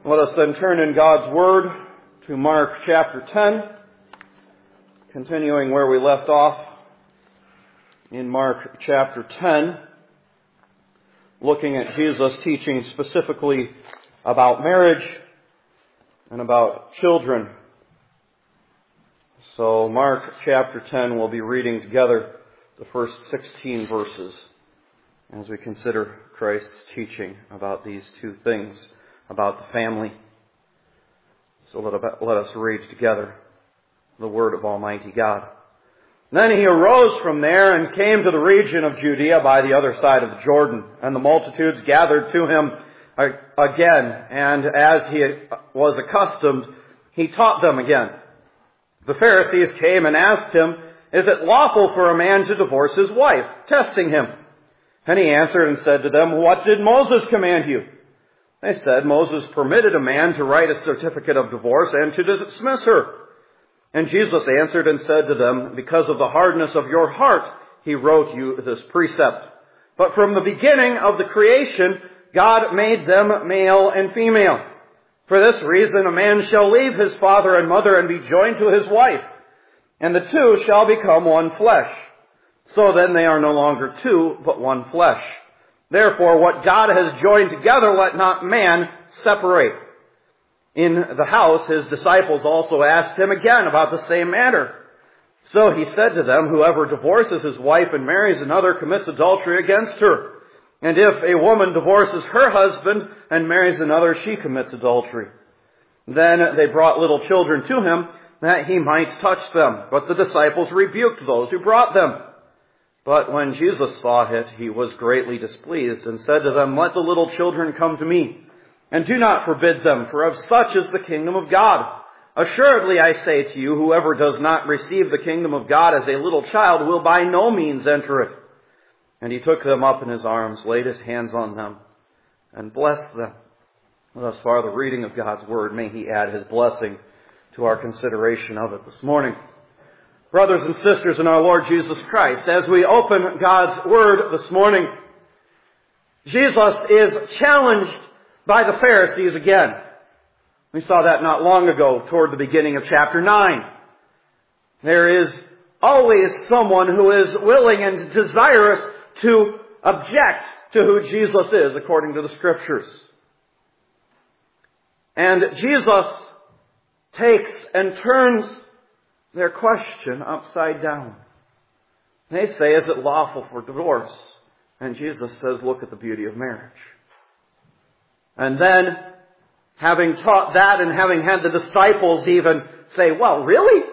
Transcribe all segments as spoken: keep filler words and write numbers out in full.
Let us then turn in God's Word to Mark chapter ten, continuing where we left off in Mark chapter ten, looking at Jesus teaching specifically about marriage and about children. So Mark chapter ten, we'll be reading together the first sixteen verses as we consider Christ's teaching about these two things, about the family. So let, let us read together the word of Almighty God. Then he arose from there and came to the region of Judea by the other side of the Jordan, and the multitudes gathered to him again, and as he was accustomed, he taught them again. The Pharisees came and asked him, "Is it lawful for a man to divorce his wife?" testing him. And he answered and said to them, "What did Moses command you?" They said, "Moses permitted a man to write a certificate of divorce and to dismiss her." And Jesus answered and said to them, "Because of the hardness of your heart, he wrote you this precept. But from the beginning of the creation, God made them male and female. For this reason, a man shall leave his father and mother and be joined to his wife, and the two shall become one flesh. So then they are no longer two, but one flesh. Therefore, what God has joined together, let not man separate." In the house, his disciples also asked him again about the same matter. So he said to them, "Whoever divorces his wife and marries another commits adultery against her. And if a woman divorces her husband and marries another, she commits adultery." Then they brought little children to him, that he might touch them. But the disciples rebuked those who brought them. But when Jesus saw it, he was greatly displeased, and said to them, "Let the little children come to me, and do not forbid them, for of such is the kingdom of God. Assuredly I say to you, whoever does not receive the kingdom of God as a little child will by no means enter it." And he took them up in his arms, laid his hands on them, and blessed them. Thus far the reading of God's Word. May he add his blessing to our consideration of it this morning. Brothers and sisters in our Lord Jesus Christ, as we open God's Word this morning, Jesus is challenged by the Pharisees again. We saw that not long ago toward the beginning of chapter nine. There is always someone who is willing and desirous to object to who Jesus is according to the Scriptures. And Jesus takes and turns their question upside down. They say, "Is it lawful for divorce?" And Jesus says, "Look at the beauty of marriage." And then, having taught that and having had the disciples even say, "Well, really?"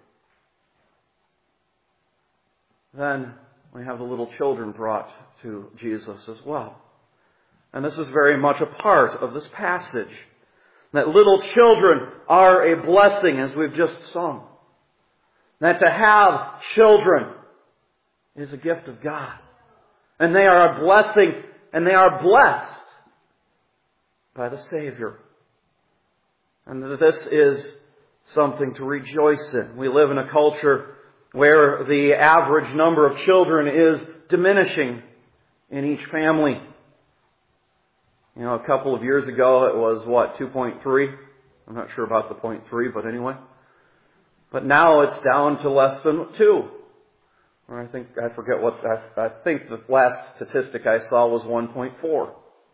Then we have the little children brought to Jesus as well. And this is very much a part of this passage. That little children are a blessing, as we've just sung. That to have children is a gift of God. And they are a blessing, and they are blessed by the Savior. And this is something to rejoice in. We live in a culture where the average number of children is diminishing in each family. You know, a couple of years ago it was, what, two point three? I'm not sure about the point three, but anyway. But now it's down to less than two. Or I think, I forget what, I, I think the last statistic I saw was one point four.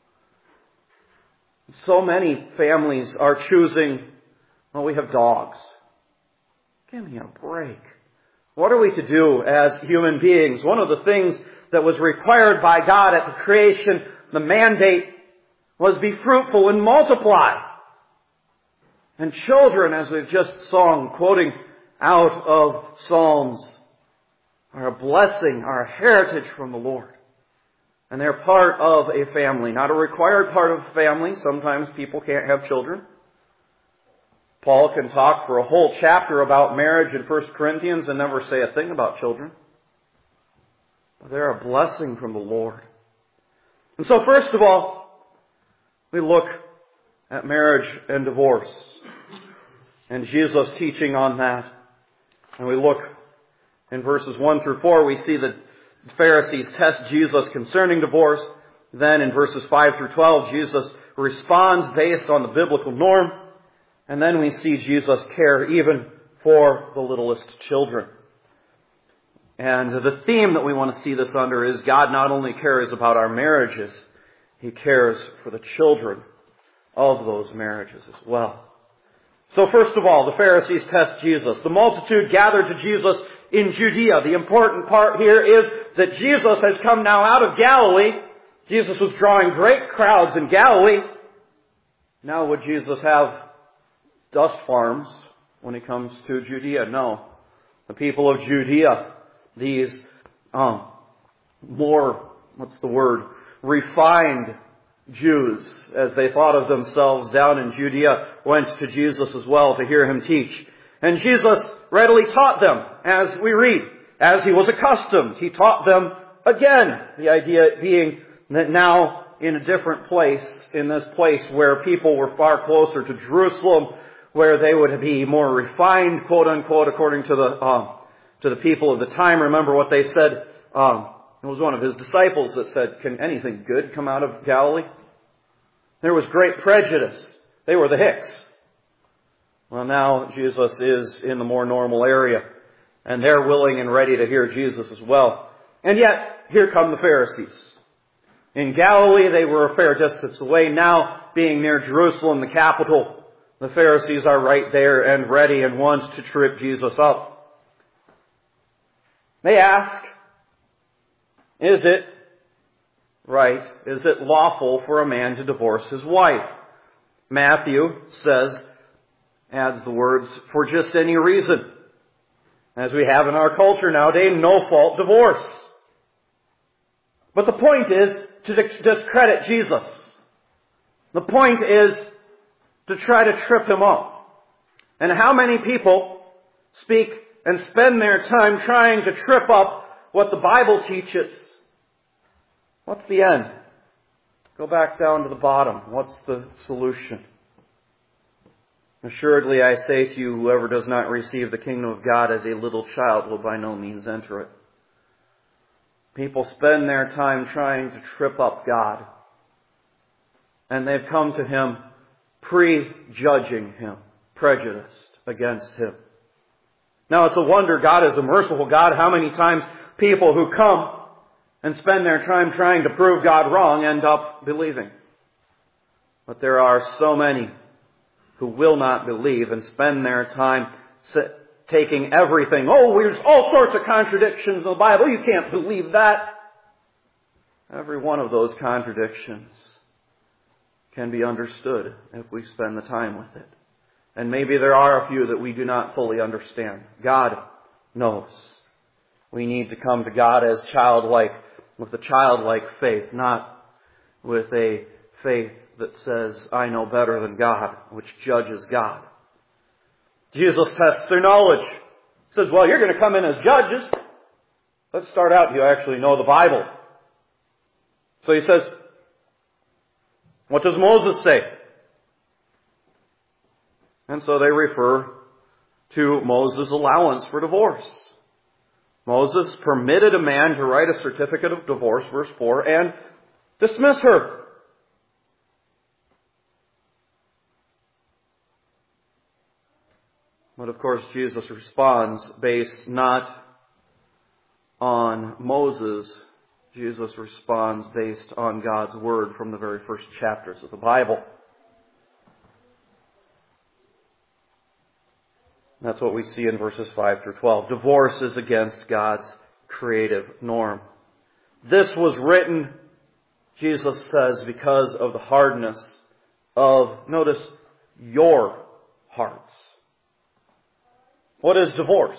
So many families are choosing, well, we have dogs. Give me a break. What are we to do as human beings? One of the things that was required by God at the creation, the mandate, was be fruitful and multiply. And children, as we've just sung, quoting out of Psalms, are a blessing, are a heritage from the Lord. And they're part of a family, not a required part of a family. Sometimes people can't have children. Paul can talk for a whole chapter about marriage in First Corinthians and never say a thing about children. But they're a blessing from the Lord. And so first of all, we look at marriage and divorce. And Jesus' teaching on that. And we look in verses one through four, we see that the Pharisees test Jesus concerning divorce. Then in verses five through twelve, Jesus responds based on the biblical norm. And then we see Jesus care even for the littlest children. And the theme that we want to see this under is God not only cares about our marriages, He cares for the children of those marriages as well. So first of all, the Pharisees test Jesus. The multitude gathered to Jesus in Judea. The important part here is that Jesus has come now out of Galilee. Jesus was drawing great crowds in Galilee. Now would Jesus have dust farms when He comes to Judea? No. The people of Judea, these um, more, what's the word, refined Jews, as they thought of themselves down in Judea, went to Jesus as well to hear Him teach. And Jesus readily taught them, as we read, as He was accustomed. He taught them again. The idea being that now in a different place, in this place where people were far closer to Jerusalem, where they would be more refined, quote unquote, according to the um, to the people of the time. Remember what they said. Um, it was one of His disciples that said, "Can anything good come out of Galilee?" There was great prejudice. They were the Hicks. Well, now Jesus is in the more normal area, and they're willing and ready to hear Jesus as well. And yet, here come the Pharisees. In Galilee, they were a fair distance away. Now, being near Jerusalem, the capital, the Pharisees are right there and ready and want to trip Jesus up. They ask, is it right, is it lawful for a man to divorce his wife? Matthew says, adds the words, for just any reason. As we have in our culture nowadays, no-fault divorce. But the point is to discredit Jesus. The point is to try to trip Him up. And how many people speak and spend their time trying to trip up what the Bible teaches? What's the end? Go back down to the bottom. What's the solution? Assuredly, I say to you, whoever does not receive the kingdom of God as a little child will by no means enter it. People spend their time trying to trip up God. And they've come to Him prejudging Him, prejudiced against Him. Now it's a wonder God is a merciful God. How many times people who come and spend their time trying to prove God wrong end up believing. But there are so many who will not believe and spend their time taking everything. Oh, there's all sorts of contradictions in the Bible. You can't believe that. Every one of those contradictions can be understood if we spend the time with it. And maybe there are a few that we do not fully understand. God knows. We need to come to God as childlike, with a childlike faith, not with a faith that says, I know better than God, which judges God. Jesus tests their knowledge. He says, well, you're going to come in as judges. Let's start out. You actually know the Bible. So He says, what does Moses say? And so they refer to Moses' allowance for divorce. Moses permitted a man to write a certificate of divorce, verse four, and dismiss her. But of course, Jesus responds based not on Moses. Jesus responds based on God's Word from the very first chapters of the Bible. That's what we see in verses five through twelve. Divorce is against God's creative norm. This was written, Jesus says, because of the hardness of, notice, your hearts. What is divorce?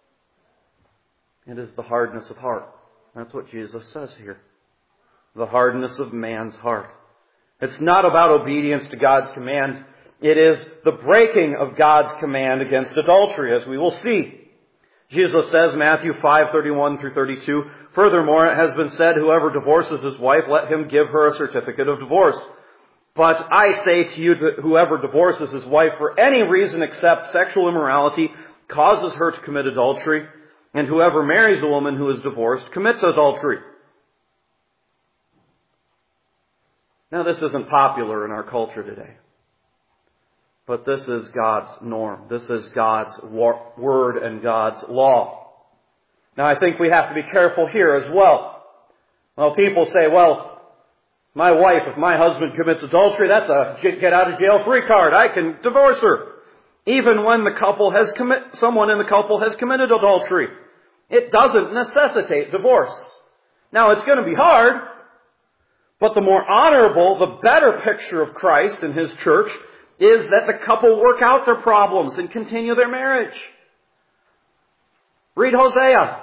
It is the hardness of heart. That's what Jesus says here. The hardness of man's heart. It's not about obedience to God's command. It is the breaking of God's command against adultery, as we will see. Jesus says, Matthew five, thirty-one through thirty-two, furthermore, it has been said, whoever divorces his wife, let him give her a certificate of divorce. But I say to you that whoever divorces his wife for any reason except sexual immorality causes her to commit adultery, and whoever marries a woman who is divorced commits adultery. Now, this isn't popular in our culture today. But this is God's norm. This is God's word and God's law. Now, I think we have to be careful here as well. Well, people say, well, my wife, if my husband commits adultery, that's a get out of jail free card. I can divorce her. Even when the couple has commit, someone in the couple has committed adultery. It doesn't necessitate divorce. Now, it's going to be hard, but the more honorable, the better picture of Christ and His church is that the couple work out their problems and continue their marriage. Read Hosea.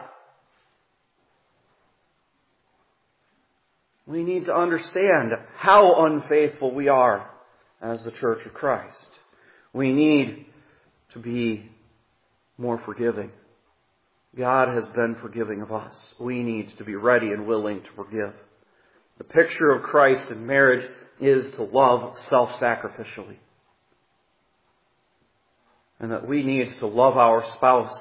We need to understand how unfaithful we are as the church of Christ. We need to be more forgiving. God has been forgiving of us. We need to be ready and willing to forgive. The picture of Christ in marriage is to love self-sacrificially. And that we need to love our spouse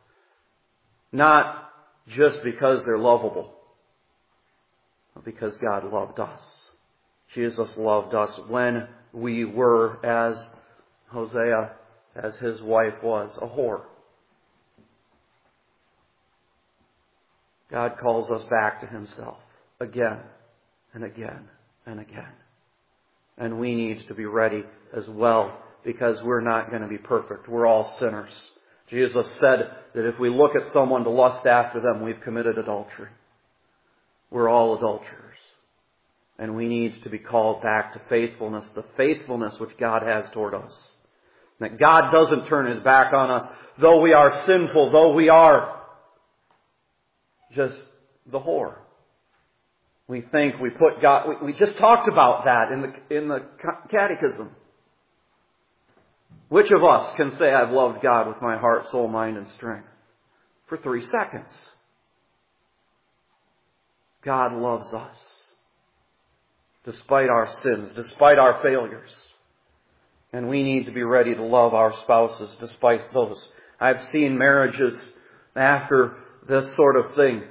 not just because they're lovable, but because God loved us. Jesus loved us when we were, as Hosea, as his wife was, a whore. God calls us back to Himself again and again and again. And we need to be ready as well, because we're not going to be perfect. We're all sinners. Jesus said that if we look at someone to lust after them, we've committed adultery. We're all adulterers. And we need to be called back to faithfulness, the faithfulness which God has toward us. That God doesn't turn His back on us, though we are sinful, though we are just the whore. We think we put God... We, we just talked about that in the, in the catechism. Which of us can say, I've loved God with my heart, soul, mind, and strength? For three seconds. God loves us. Despite our sins, despite our failures. And we need to be ready to love our spouses despite those. I've seen marriages after this sort of thing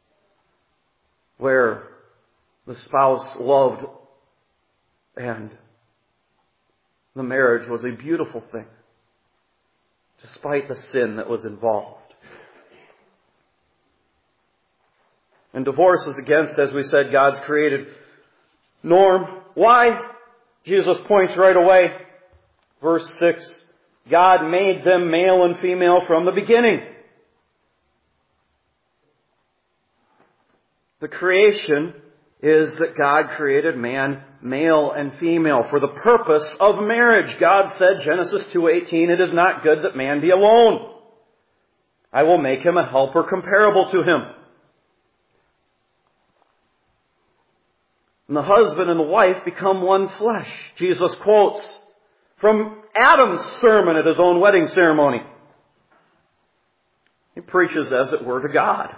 where the spouse loved and the marriage was a beautiful thing, despite the sin that was involved. And divorce is against, as we said, God's created norm. Why? Jesus points right away. Verse six, God made them male and female from the beginning. The creation is that God created man, male and female, for the purpose of marriage. God said, Genesis two eighteen, it is not good that man be alone. I will make him a helper comparable to him. And the husband and the wife become one flesh. Jesus quotes from Adam's sermon at his own wedding ceremony. He preaches, as it were, to God.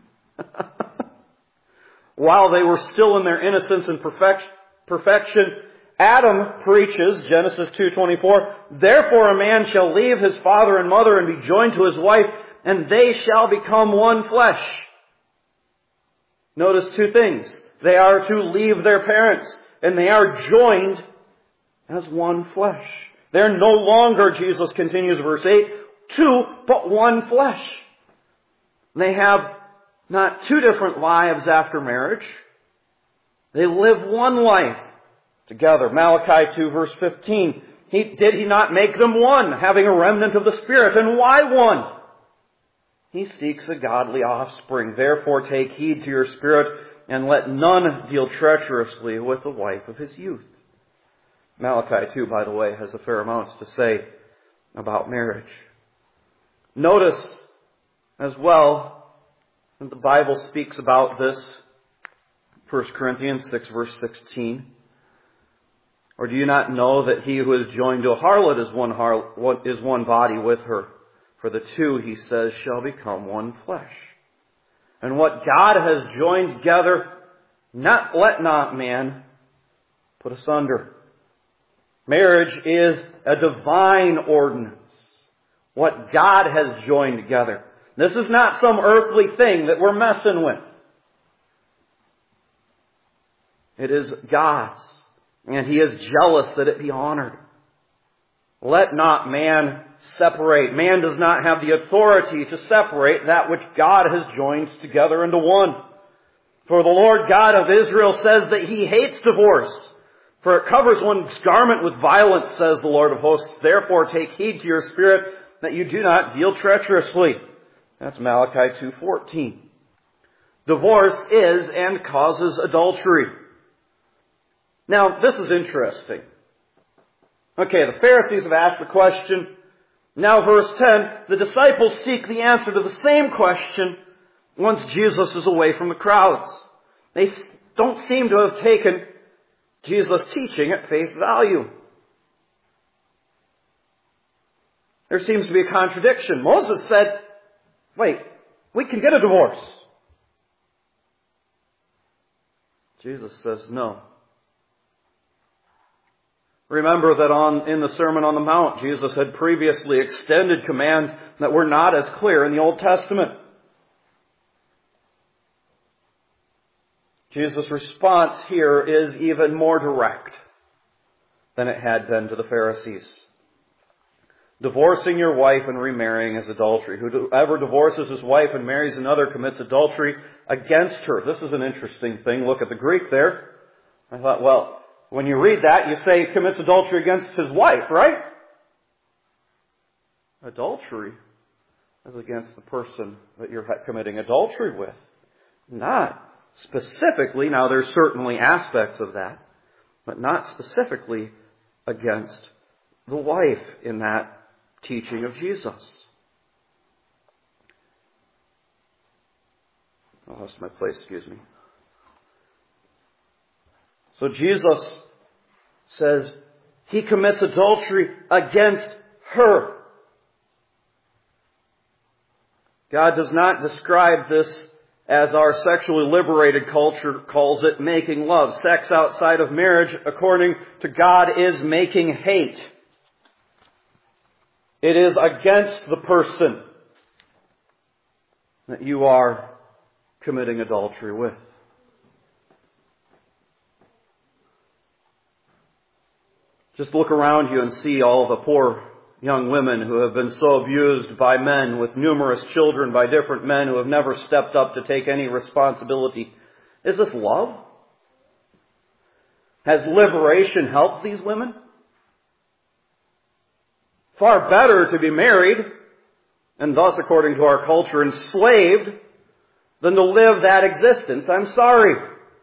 While they were still in their innocence and perfection, Adam preaches, Genesis two twenty-four, therefore a man shall leave his father and mother and be joined to his wife, and they shall become one flesh. Notice two things. They are to leave their parents, and they are joined as one flesh. They're no longer, Jesus continues, verse eight, two, but one flesh. They have not two different lives after marriage. They live one life together. Malachi two, verse fifteen. He, did He not make them one, having a remnant of the Spirit? And why one? He seeks a godly offspring. Therefore take heed to your spirit, and let none deal treacherously with the wife of his youth. Malachi two, by the way, has a fair amount to say about marriage. Notice as well that the Bible speaks about this. First Corinthians six, verse sixteen. Or do you not know that he who is joined to a harlot is one, har- is one body with her? For the two, he says, shall become one flesh. And what God has joined together, not let not man put asunder. Marriage is a divine ordinance. What God has joined together. This is not some earthly thing that we're messing with. It is God's. and He is jealous that it be honored. Let not man separate. Man does not have the authority to separate that which God has joined together into one. For the Lord God of Israel says that He hates divorce, for it covers one's garment with violence, says the Lord of hosts. Therefore take heed to your spirit that you do not deal treacherously. That's Malachi two fourteen. Divorce is and causes adultery. Now, this is interesting. Okay, the Pharisees have asked the question. Now, verse ten, the disciples seek the answer to the same question once Jesus is away from the crowds. They don't seem to have taken Jesus' teaching at face value. There seems to be a contradiction. Moses said, wait, we can get a divorce. Jesus says no. Remember that on in the Sermon on the Mount, Jesus had previously extended commands that were not as clear in the Old Testament. Jesus' response here is even more direct than it had been to the Pharisees. Divorcing your wife and remarrying is adultery. Whoever divorces his wife and marries another commits adultery against her. This is an interesting thing. Look at the Greek there. I thought, well, when you read that, you say commits adultery against his wife, right? Adultery is against the person that you're committing adultery with. Not specifically, now there's certainly aspects of that, but not specifically against the wife in that teaching of Jesus. I lost my place, excuse me. So Jesus says he commits adultery against her. God does not describe this as our sexually liberated culture calls it, making love. Sex outside of marriage, according to God, is making hate. It is against the person that you are committing adultery with. Just look around you and see all the poor young women who have been so abused by men with numerous children by different men who have never stepped up to take any responsibility. Is this love? Has liberation helped these women? Far better to be married, and thus, according to our culture, enslaved, than to live that existence. I'm sorry.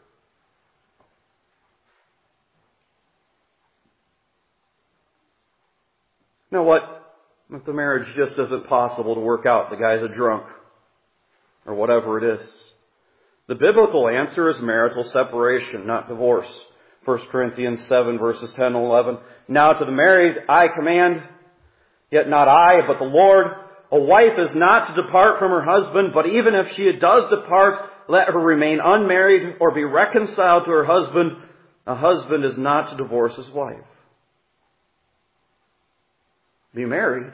Now what if the marriage just isn't possible to work out? The guy's a drunk, or whatever it is. The biblical answer is marital separation, not divorce. First Corinthians seven, verses ten and eleven. Now to the married I command, yet not I, but the Lord. A wife is not to depart from her husband, but even if she does depart, let her remain unmarried or be reconciled to her husband. A husband is not to divorce his wife. Be married,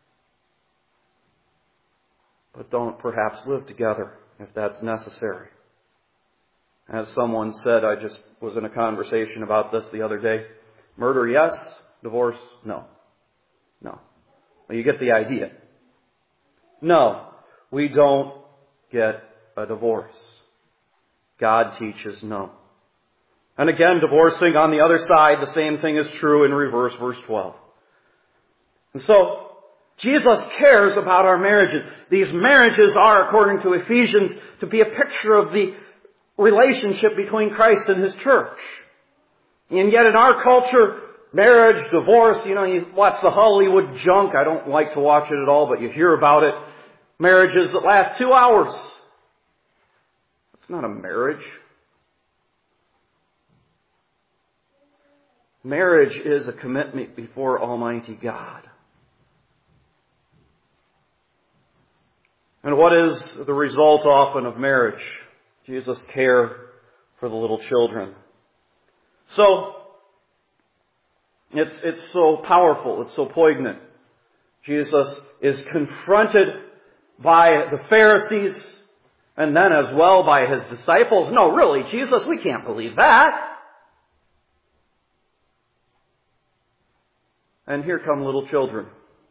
but don't perhaps live together if that's necessary. As someone said, I just was in a conversation about this the other day. Murder, yes. Divorce, no. No. Well, you get the idea. No, we don't get a divorce. God teaches no. And again, divorcing on the other side, the same thing is true in reverse, verse twelve. And so, Jesus cares about our marriages. These marriages are, according to Ephesians, to be a picture of the relationship between Christ and His church. And yet in our culture, marriage, divorce, you know, you watch the Hollywood junk. I don't like to watch it at all, but you hear about it. Marriages that last two hours. It's not a marriage. Marriage is a commitment before Almighty God. And what is the result often of marriage? Jesus' care for the little children. So, it's, it's so powerful, it's so poignant. Jesus is confronted by the Pharisees and then as well by His disciples. No, really, Jesus, we can't believe that. And here come little children.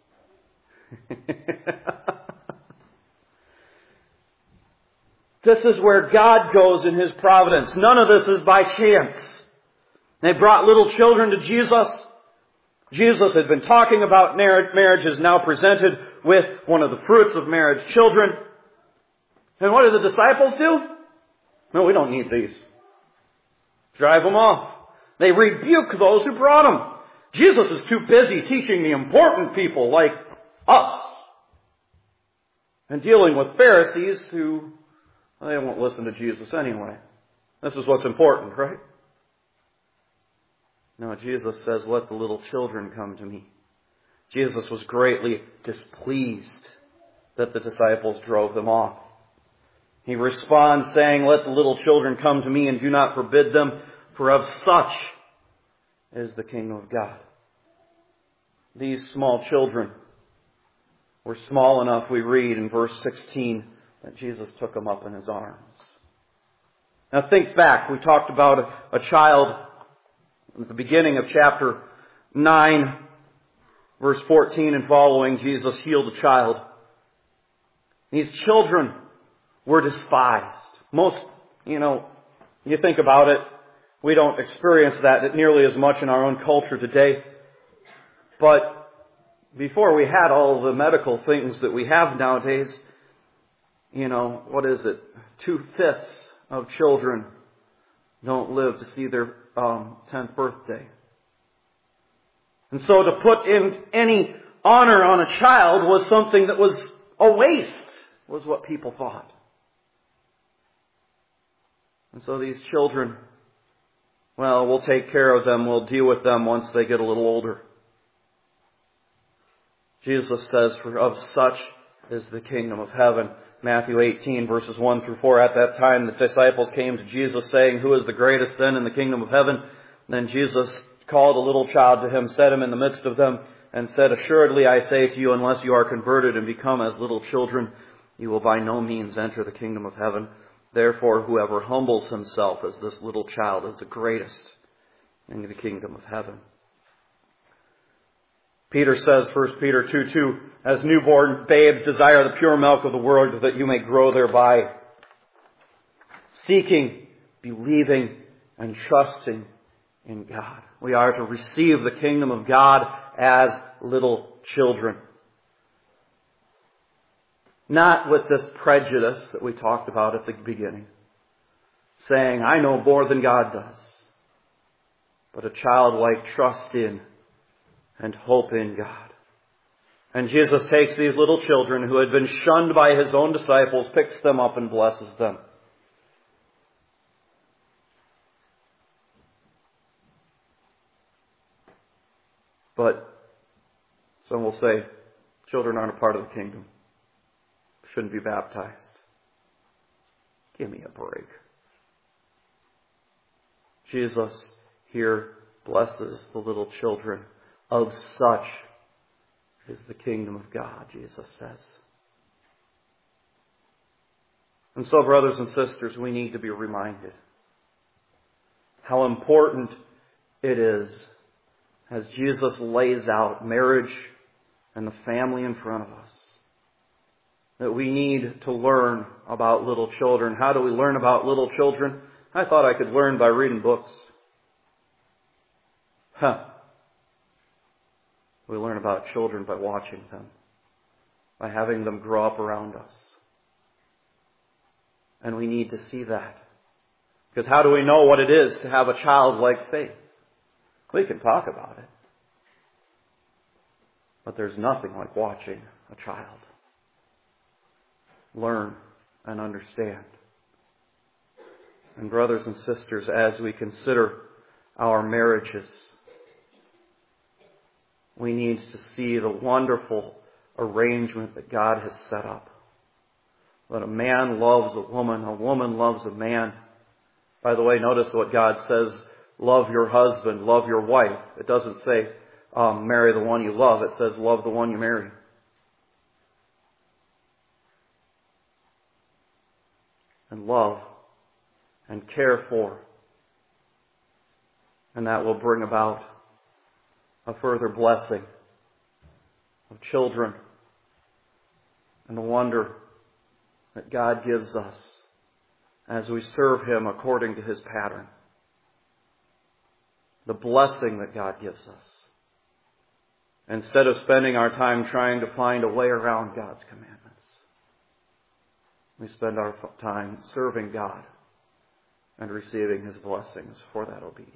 This is where God goes in His providence. None of this is by chance. They brought little children to Jesus. Jesus had been talking about marriage, is now presented with one of the fruits of marriage, children. And what do the disciples do? No, we don't need these. Drive them off. They rebuke those who brought them. Jesus is too busy teaching the important people like us and dealing with Pharisees who, well, they won't listen to Jesus anyway. This is what's important, right? No, Jesus says, let the little children come to me. Jesus was greatly displeased that the disciples drove them off. He responds saying, let the little children come to me and do not forbid them, for of such is the kingdom of God. These small children were small enough, we read in verse sixteen, that Jesus took them up in His arms. Now think back. We talked about a, a child at the beginning of chapter nine, verse fourteen and following. Jesus healed a child. These children were despised. Most, you know, you think about it, we don't experience that nearly as much in our own culture today. But before we had all the medical things that we have nowadays, you know, what is it? Two-fifths of children don't live to see their um, tenth birthday. And so to put in any honor on a child was something that was a waste, was what people thought. And so these children, well, we'll take care of them, we'll deal with them once they get a little older. Jesus says, for of such is the kingdom of heaven. Matthew eighteen, verses one through four. At that time, the disciples came to Jesus, saying, who is the greatest then in the kingdom of heaven? Then Jesus called a little child to Him, set him in the midst of them, and said, assuredly I say to you, unless you are converted and become as little children, you will by no means enter the kingdom of heaven. Therefore, whoever humbles himself as this little child is the greatest in the kingdom of heaven. Peter says, First Peter two two, as newborn babes desire the pure milk of the word that you may grow thereby, seeking, believing, and trusting in God. We are to receive the kingdom of God as little children. Not with this prejudice that we talked about at the beginning, saying, I know more than God does, but a childlike trust in and hope in God. And Jesus takes these little children who had been shunned by His own disciples, picks them up and blesses them. But some will say, children aren't a part of the kingdom. Shouldn't be baptized. Give me a break. Jesus here blesses the little children. Of such is the kingdom of God, Jesus says. And so, brothers and sisters, we need to be reminded how important it is as Jesus lays out marriage and the family in front of us, that we need to learn about little children. How do we learn about little children? I thought I could learn by reading books. Huh. We learn about children by watching them, by having them grow up around us. And we need to see that. Because how do we know what it is to have a childlike faith? We can talk about it. But there's nothing like watching a child learn and understand. And brothers and sisters, as we consider our marriages, we need to see the wonderful arrangement that God has set up. That a man loves a woman, a woman loves a man. By the way, notice what God says, love your husband, love your wife. It doesn't say um, marry the one you love. It says love the one you marry. And love and care for. And that will bring about a further blessing of children and the wonder that God gives us as we serve Him according to His pattern. The blessing that God gives us. Instead of spending our time trying to find a way around God's commandments, we spend our time serving God and receiving His blessings for that obedience.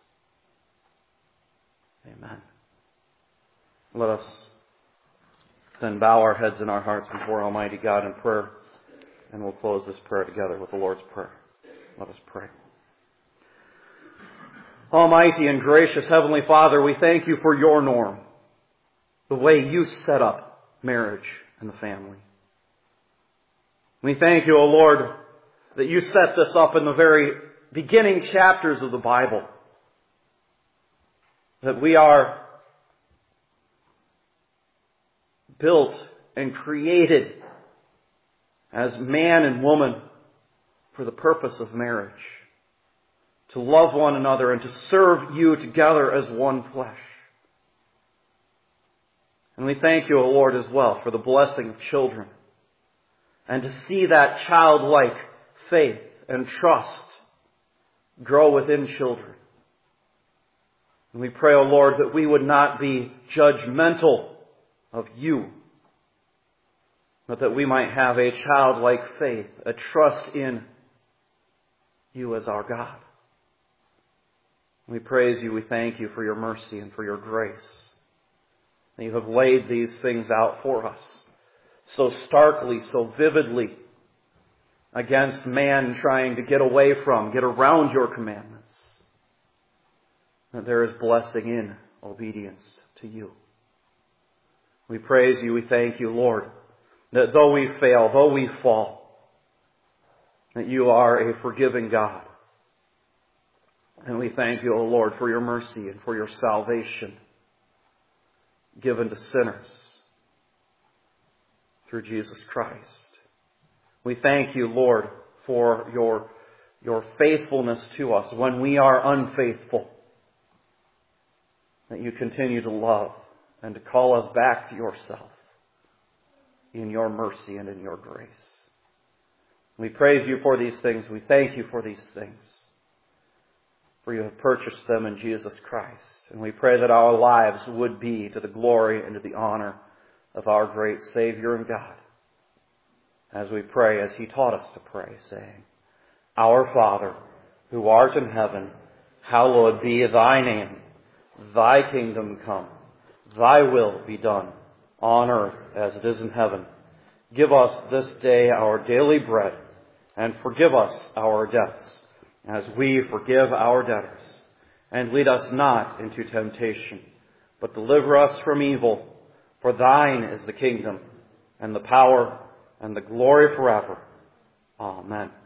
Amen. Let us then bow our heads and our hearts before Almighty God in prayer, and we'll close this prayer together with the Lord's Prayer. Let us pray. Almighty and gracious Heavenly Father, we thank You for Your norm, the way You set up marriage and the family. We thank You, O Lord, that You set this up in the very beginning chapters of the Bible, that we are built and created as man and woman for the purpose of marriage, to love one another and to serve You together as one flesh. And we thank You, O Lord, as well for the blessing of children, and to see that childlike faith and trust grow within children. And we pray, O Lord, that we would not be judgmental of You, but that we might have a childlike faith, a trust in You as our God. We praise You, we thank You for Your mercy and for Your grace. And You have laid these things out for us so starkly, so vividly, against man trying to get away from, get around Your commandments, that there is blessing in obedience to You. We praise You, we thank You, Lord, that though we fail, though we fall, that You are a forgiving God. And we thank You, O Lord, for Your mercy and for Your salvation given to sinners through Jesus Christ. We thank You, Lord, for Your, your faithfulness to us when we are unfaithful, that You continue to love and to call us back to Yourself in Your mercy and in Your grace. We praise You for these things. We thank You for these things, for You have purchased them in Jesus Christ. And we pray that our lives would be to the glory and to the honor of our great Savior and God, as we pray as He taught us to pray, saying, Our Father, who art in heaven, hallowed be Thy name. Thy kingdom come. Thy will be done on earth as it is in heaven. Give us this day our daily bread, and forgive us our debts, as we forgive our debtors. And lead us not into temptation, but deliver us from evil. For Thine is the kingdom, and the power, and the glory forever. Amen.